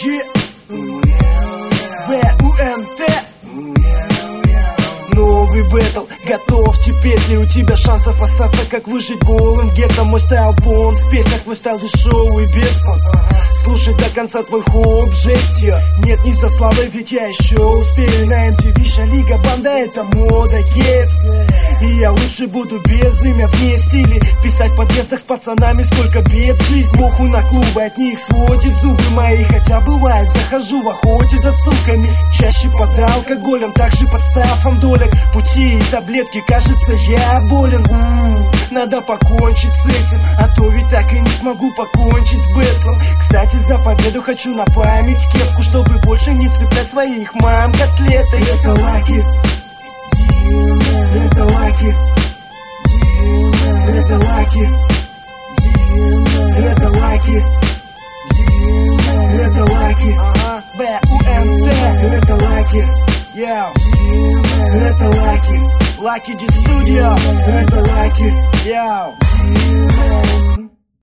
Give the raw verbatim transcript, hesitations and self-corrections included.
Е, бэ у эн тэ. Новый бэтл, готовьте петли. У тебя шансов остаться, как выжить голым в гетто. Мой стайл понт, в песнях твой стайл дешевый, без понт. Слушай до конца твой хоп, жесть. Нет, не за славой, ведь я еще успею. На эм ти ви Шалига банда, это мода, гейт. И я лучше буду без имя, вне стиля. Писать в подъездах с пацанами, сколько бед. Жизнь похуй на клубы, от них сводит зубы мои. Хотя бывает, захожу в охоте за суками. Чаще под алкоголем, также под стафом доля. Пути и таблетки, кажется, я болен. М-м, надо покончить с этим, а то ведь так и не смогу покончить с бэтлом. Кстати, за победу хочу на память кепку, чтобы больше не цеплять своих мам котлетой. Это лаки, это лаки, это лаки, это лаки, это лаки, бэ у эн тэ. Это лаки, это лаки, Lucky G Studio. Это лаки,